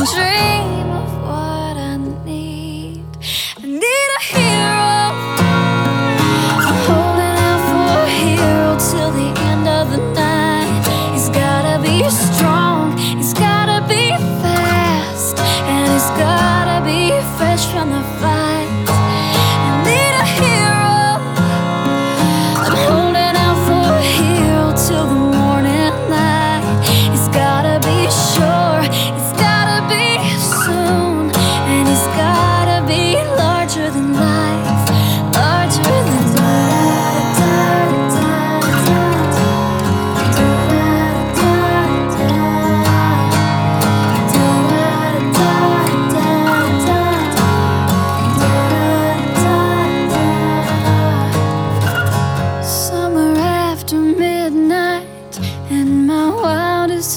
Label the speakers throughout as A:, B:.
A: dream of what I need. I need a hero. I'm holding out for a hero till the end of the night. He's gotta be strong, he's gotta be fast, and he's gotta be fresh from the fight. I need a hero. I'm holding out for a hero till the morning light. He's gotta be sure, he's gotta be soon, and he's gotta be larger than life, larger than Summer after midnight and my wildest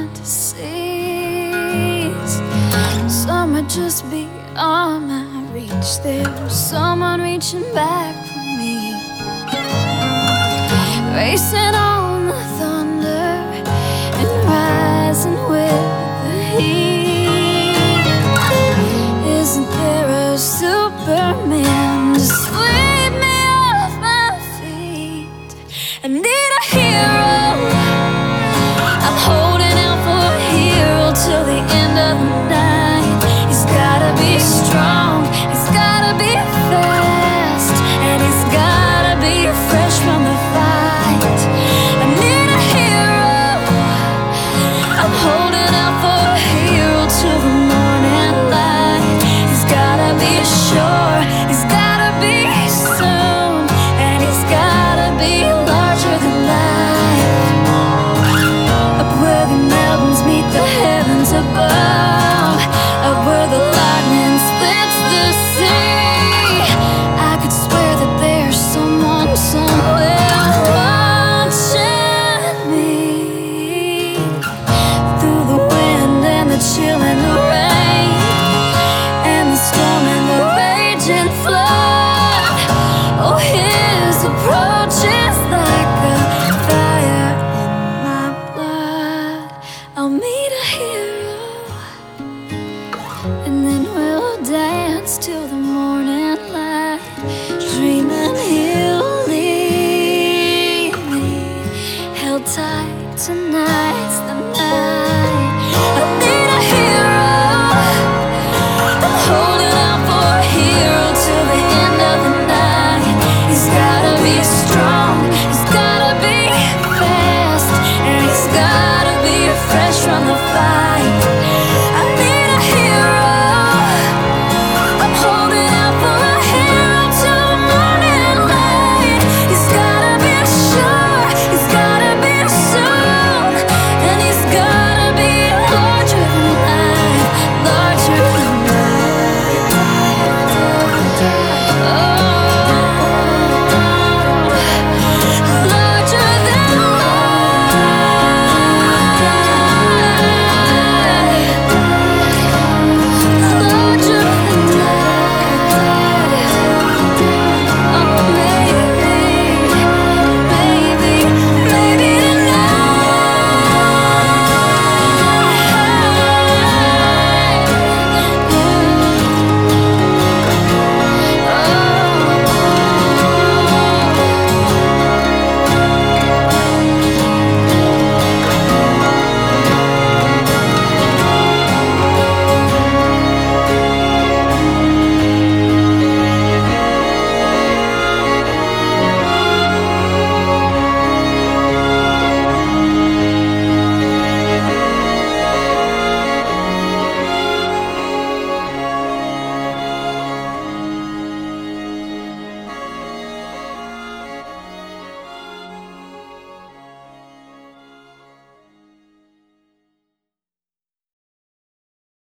A: fantasies. Summer just beyond my reach. There's someone reaching back for me, racing on the thunder and rising with the heat. Isn't there a Superman to sweep me off my feet? I need